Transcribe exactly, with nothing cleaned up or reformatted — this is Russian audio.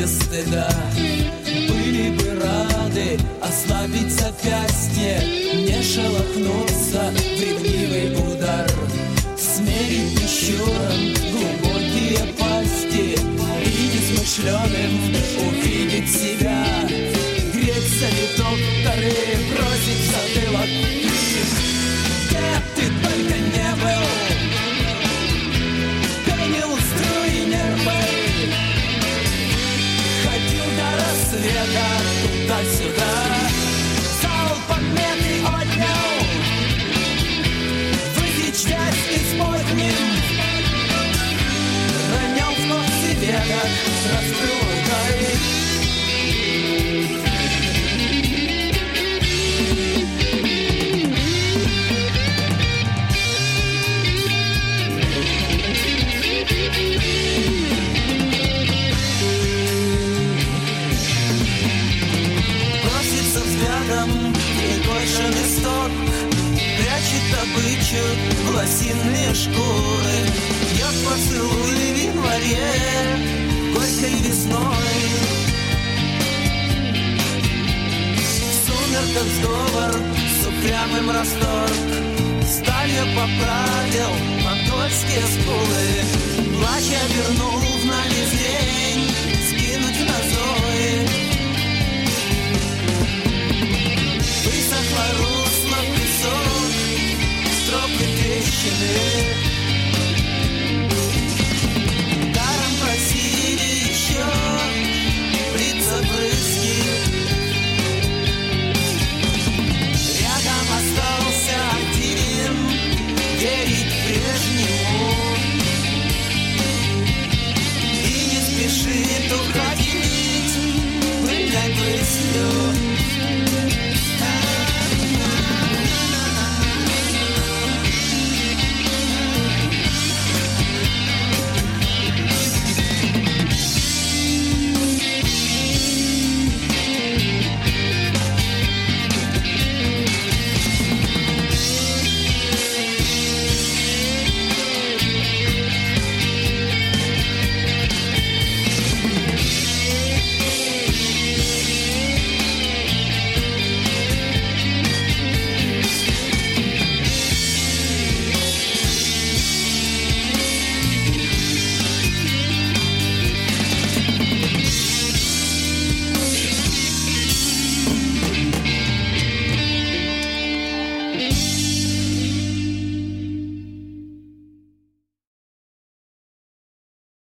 стыда. Были бы рады ослабить запястье, не шелохнуться в ревнивый удар, смерить пищуром глубокие пасти и несмышленым увидеть себя. Греться ли докторы, бросить в затылок крик, где ты только не был, пенил струи нервы, ходил до рассвета туда-сюда, зал подметы отнял, высечь вязь исподним, ронял в ногти веках, раскрыл рукой. Прикошенный сток прячет добычу в лосиные шкуры, пьет поцелуй в январе, горькой весной. В сумерках сговор с упрямым расторг, сталью поправил монгольские скулы, плача вернул